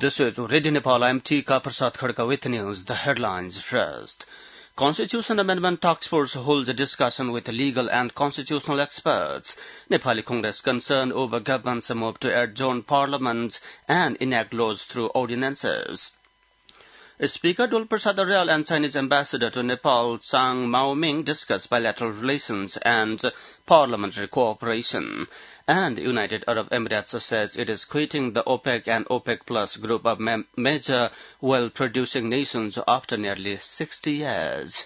This is Radio Nepal. I'm Tika Prasad Khadka with news. The headlines first. Constitution Amendment Task Force holds a discussion with legal and constitutional experts. Nepali Congress concerned over government's move to adjourn parliament and enact laws through ordinances. Speaker Dol Prasad Aryal and Chinese ambassador to Nepal, Zhang Maoming, discussed bilateral relations and parliamentary cooperation. And United Arab Emirates says it is quitting the OPEC and OPEC Plus group of major oil-producing nations after nearly 60 years.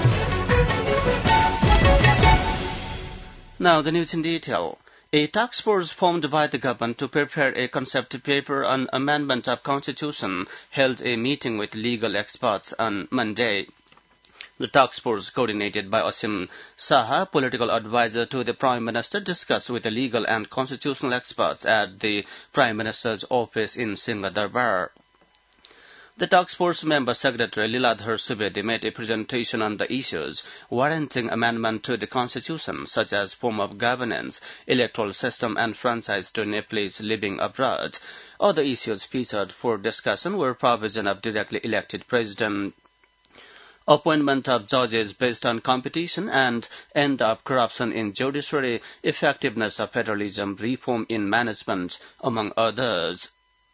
Now the news in detail. A task force formed by the government to prepare a concept paper on amendment of constitution held a meeting with legal experts on Monday. The task force, coordinated by Asim Saha, political advisor to the Prime Minister, discussed with the legal and constitutional experts at the Prime Minister's office in Singadarbar. The task force member secretary Liladhar Subedi made a presentation on the issues warranting amendment to the constitution, such as form of governance, electoral system, and franchise to Nepalese living abroad. Other issues featured for discussion were provision of directly elected president, appointment of judges based on competition, and end of corruption in judiciary, effectiveness of federalism, reform in management, among others.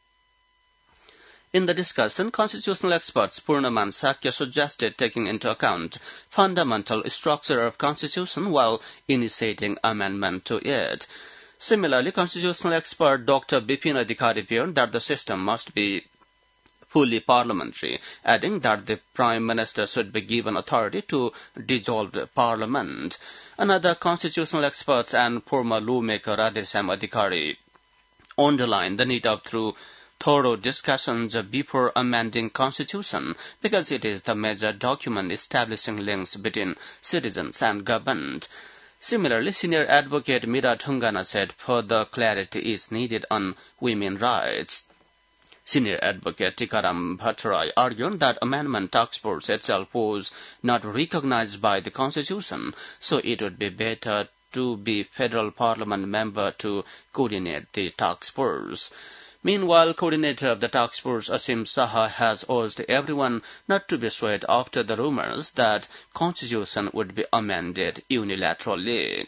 In the discussion, constitutional experts Purnaman Sakya suggested taking into account fundamental structure of constitution while initiating amendment to it. Similarly, constitutional expert Dr. Bipin Adhikari feared that the system must be fully parliamentary, adding that the Prime Minister should be given authority to dissolve the Parliament. Another constitutional expert and former lawmaker Radheshyam Adhikari underlined the need of thorough discussions before amending constitution because it is the major document establishing links between citizens and government. Similarly, senior advocate Mira Thungana said further clarity is needed on women's rights. Senior advocate Tikaram Bhattarai argued that amendment task force itself was not recognized by the constitution, so it would be better to be federal parliament member to coordinate the task force. Meanwhile, coordinator of the task force, Asim Saha, has urged everyone not to be swayed after the rumors that constitution would be amended unilaterally.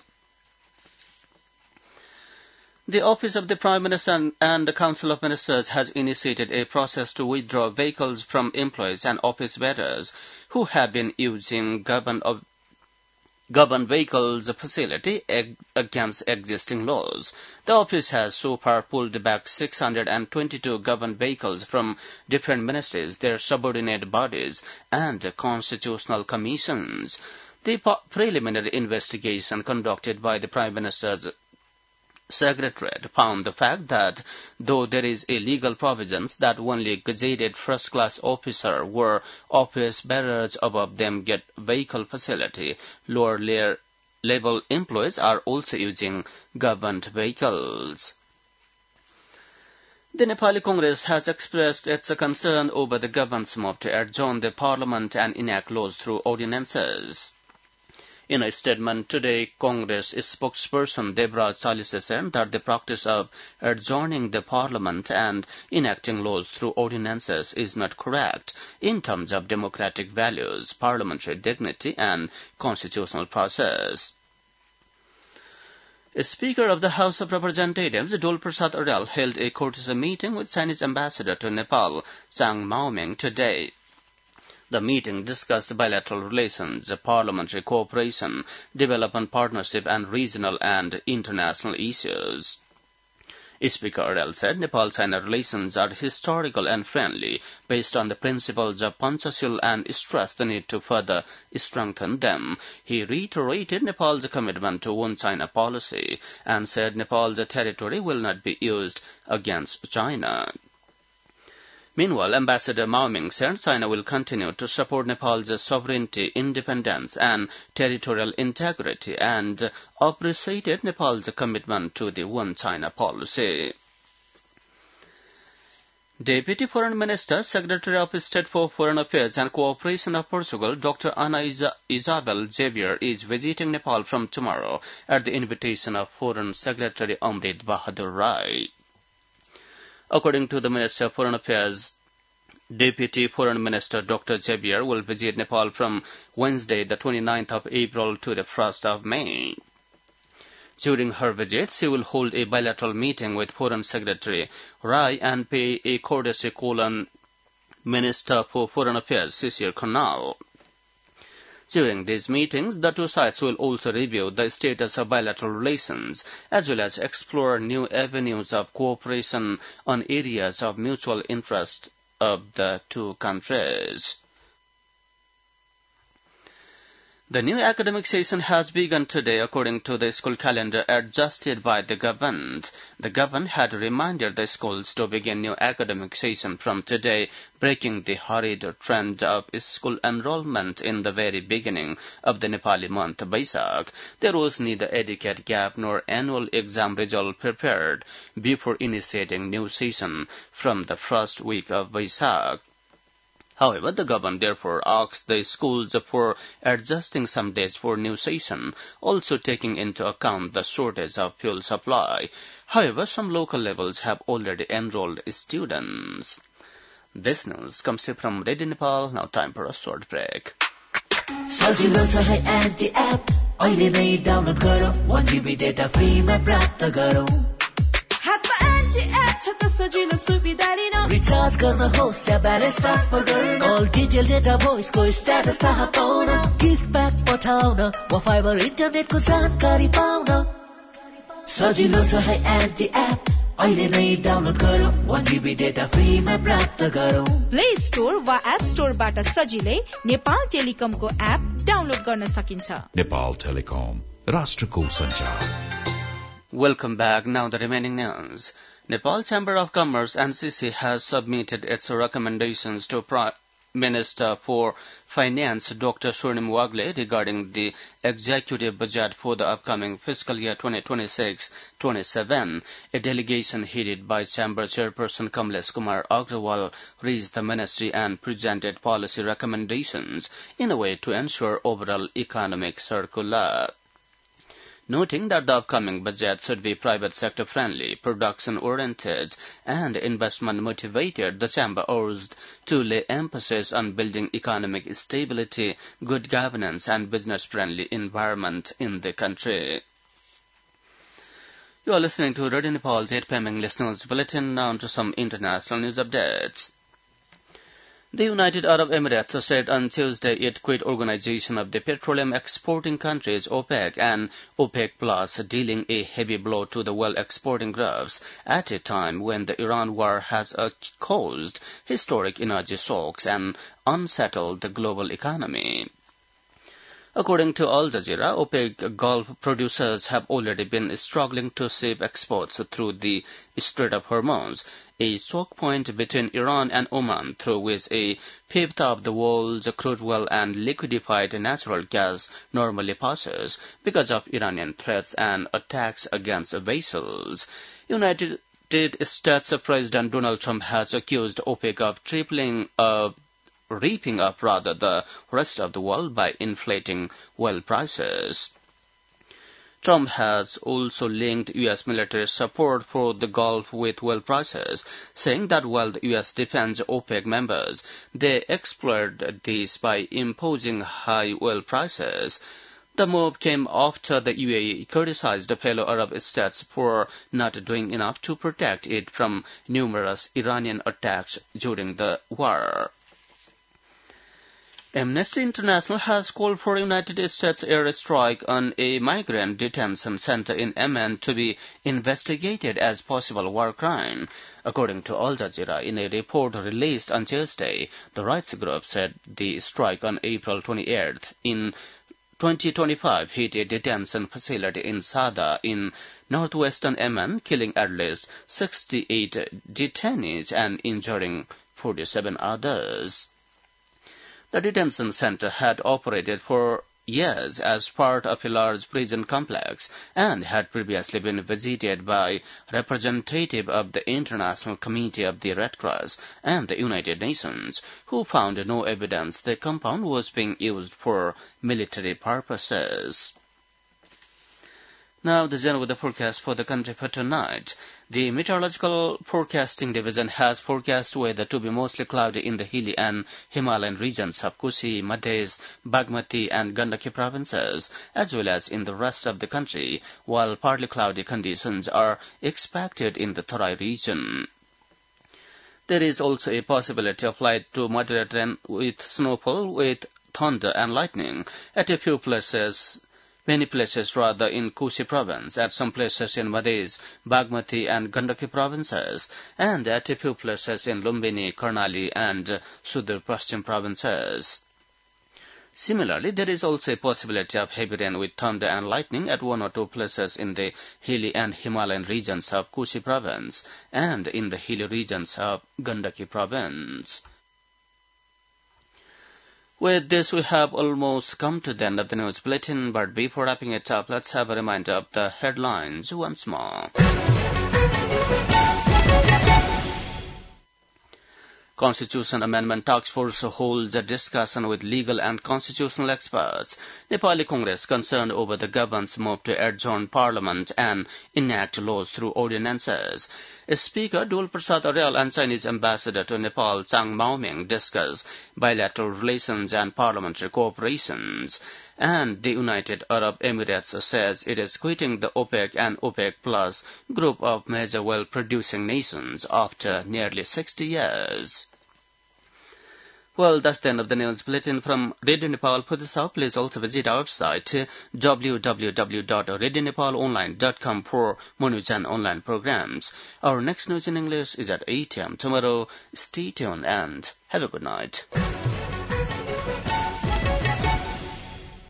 The Office of the Prime Minister and the Council of Ministers has initiated a process to withdraw vehicles from employees and office bearers who have been using government vehicles facility against existing laws. The office has so far pulled back 622 government vehicles from different ministries, their subordinate bodies, and constitutional commissions. The preliminary investigation conducted by the Prime Minister's Secretariat found the fact that though there is a legal provisions that only gazetted first-class officer or office bearers above them get vehicle facility, lower level employees are also using government vehicles. The Nepali Congress has expressed its concern over the government's move to adjourn the parliament and enact laws through ordinances. In a statement today, Congress spokesperson Debraj Salise said that the practice of adjourning the parliament and enacting laws through ordinances is not correct in terms of democratic values, parliamentary dignity, and constitutional process. Speaker of the House of Representatives, Dol Prasad Aryal, held a courtesy meeting with Chinese ambassador to Nepal, Zhang Maoming, today. The meeting discussed bilateral relations, parliamentary cooperation, development partnership, and regional and international issues. Speaker Aryal said Nepal-China relations are historical and friendly, based on the principles of Panchashil, and stressed the need to further strengthen them. He reiterated Nepal's commitment to One China policy and said Nepal's territory will not be used against China. Meanwhile, Ambassador Maoming said China will continue to support Nepal's sovereignty, independence, and territorial integrity, and appreciated Nepal's commitment to the One China policy. Deputy Foreign Minister, Secretary of State for Foreign Affairs and Cooperation of Portugal, Dr. Ana Isabel Xavier, is visiting Nepal from tomorrow at the invitation of Foreign Secretary Amrit Bahadur Rai. According to the Minister of Foreign Affairs, Deputy Foreign Minister Dr. Javier will visit Nepal from Wednesday, the 29th of April to the 1st of May. During her visit, she will hold a bilateral meeting with Foreign Secretary Rai and pay a courtesy call on Minister for Foreign Affairs Shishir Khanal. During these meetings, the two sides will also review the status of bilateral relations, as well as explore new avenues of cooperation on areas of mutual interest of the two countries. The new academic session has begun today according to the school calendar adjusted by the government. The government had reminded the schools to begin new academic session from today, breaking the hurried trend of school enrollment in the very beginning of the Nepali month Baisakh. There was neither adequate gap nor annual exam result prepared before initiating new session from the first week of Baisakh. However, the government therefore asked the schools for adjusting some days for new session, also taking into account the shortage of fuel supply. However, some local levels have already enrolled students. This news comes from Radio Nepal. Now time for a short break. सजिलो छ है anti app अहिले नै download गरौ 1 GB data फ्रीमा प्राप्त गरौ हातमा anti app छ त सजिलो सुविधा लिन रिचार्ज गर्न होस् या ब्यालेन्स ट्रान्सफर गर्न अल डिटेल डेटा भोइसको स्ट्याटस थाहा पाउन गिफ्ट प्याक पठाउन वा फाइबर इन्टरनेटको जानकारी पाउन सजिलो छ है एन्टी एप अहिले नै डाउनलोड गरौ 1 GB डेटा फ्रीमा प्राप्त गरौ प्ले स्टोर वा एप स्टोरबाट सजिलै नेपाल टेलिकमको एप डाउनलोड गर्न सकिन्छ नेपाल टेलिकम राष्ट्रको सञ्चार Welcome back. Now the remaining news. Nepal Chamber of Commerce NCC has submitted its recommendations to Prime Minister for Finance Dr. Swarnim Wagle regarding the executive budget for the upcoming fiscal year 2026-27. A delegation headed by Chamber Chairperson Kamlesh Kumar Agrawal reached the ministry and presented policy recommendations in a way to ensure overall economic circular. Noting that the upcoming budget should be private sector friendly, production oriented, and investment motivated, the Chamber urged to lay emphasis on building economic stability, good governance, and business friendly environment in the country. You are listening to Radio Nepal's 8 p.m. English News Bulletin. Now to some international news updates. The United Arab Emirates said on Tuesday it quit Organization of the Petroleum Exporting Countries OPEC and OPEC Plus, dealing a heavy blow to the oil exporting groups at a time when the Iran war has caused historic energy shocks and unsettled the global economy. According to Al Jazeera, OPEC Gulf producers have already been struggling to save exports through the Strait of Hormuz, a choke point between Iran and Oman, through which a fifth of the world's crude oil and liquefied natural gas normally passes because of Iranian threats and attacks against vessels. United States President Donald Trump has accused OPEC of reaping up the rest of the world by inflating oil prices. Trump has also linked U.S. military support for the Gulf with oil prices, saying that while the U.S. defends OPEC members, they exploit this by imposing high oil prices. The move came after the UAE criticized the fellow Arab states for not doing enough to protect it from numerous Iranian attacks during the war. Amnesty International has called for United States airstrike on a migrant detention center in Yemen to be investigated as possible war crime. According to Al Jazeera, in a report released on Tuesday, the rights group said the strike on April 28th in 2025 hit a detention facility in Sada in northwestern Yemen, killing at least 68 detainees and injuring 47 others. The detention center had operated for years as part of a large prison complex and had previously been visited by representatives of the International Committee of the Red Cross and the United Nations, who found no evidence the compound was being used for military purposes. Now the general weather forecast for the country for tonight. The Meteorological Forecasting Division has forecast weather to be mostly cloudy in the hilly and Himalayan regions of Kushi, Madhya, Bagmati and Gandaki provinces, as well as in the rest of the country, while partly cloudy conditions are expected in the Tarai region. There is also a possibility of light to moderate rain with snowfall with thunder and lightning at a few places. Many places rather in Kushi province, at some places in Madhya, Bagmati and Gandaki provinces, and at a few places in Lumbini, Karnali and Sudur Paschim provinces. Similarly, there is also a possibility of heavy rain with thunder and lightning at 1 or 2 places in the hilly and Himalayan regions of Kushi province and in the hilly regions of Gandaki province. With this, we have almost come to the end of the news bulletin, but before wrapping it up, let's have a reminder of the headlines once more. Constitution Amendment Task Force holds a discussion with legal and constitutional experts. Nepali Congress concerned over the government's move to adjourn Parliament and enact laws through ordinances. Speaker Dul Prasad Aryal and Chinese Ambassador to Nepal Chang Maoming discuss bilateral relations and parliamentary cooperations. And the United Arab Emirates says it is quitting the OPEC and OPEC Plus group of major oil-producing nations after nearly 60 years. Well, that's the end of the news bulletin from Radio Nepal. For this hour, please also visit our website www.radionepalonline.com for more news and online programs. Our next news in English is at 8 a.m. tomorrow. Stay tuned and have a good night.